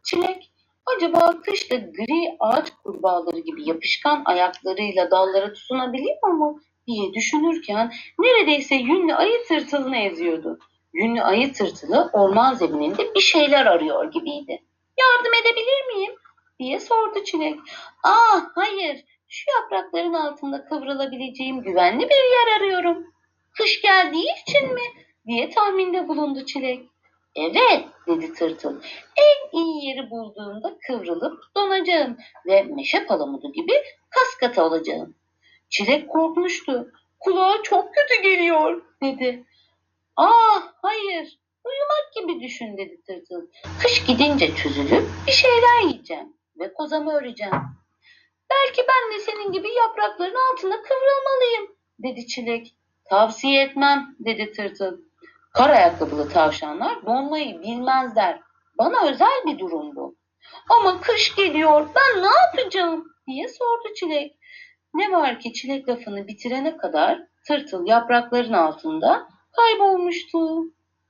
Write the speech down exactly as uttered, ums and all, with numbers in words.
Çilek, acaba kışta gri ağaç kurbağaları gibi yapışkan ayaklarıyla dallara tutunabiliyor mu diye düşünürken neredeyse yünlü ayı tırtılını eziyordu. Yünlü ayı tırtılı orman zemininde bir şeyler arıyor gibiydi. Yardım edebilir miyim diye sordu Çilek. Aa, hayır, şu yaprakların altında kıvrılabileceğim güvenli bir yer arıyorum. Kış geldiği için mi diye tahminde bulundu Çilek. Evet, dedi tırtıl. En iyi yeri bulduğumda kıvrılıp donacağım ve meşe palamudu gibi kas katı olacağım. Çilek korkmuştu. Kulağa çok kötü geliyor, dedi. Ah, hayır, uyumak gibi düşün, dedi tırtıl. Kış gidince çözülüp bir şeyler yiyeceğim ve kozamı öreceğim. Belki ben de senin gibi yaprakların altında kıvrılmalıyım, dedi Çilek. Tavsiye etmem, dedi tırtıl. Kar ayakkabılı tavşanlar donmayı bilmezler. Bana özel bir durum bu. Ama kış geliyor, ben ne yapacağım diye sordu Çilek. Ne var ki Çilek lafını bitirene kadar tırtıl yaprakların altında kaybolmuştu.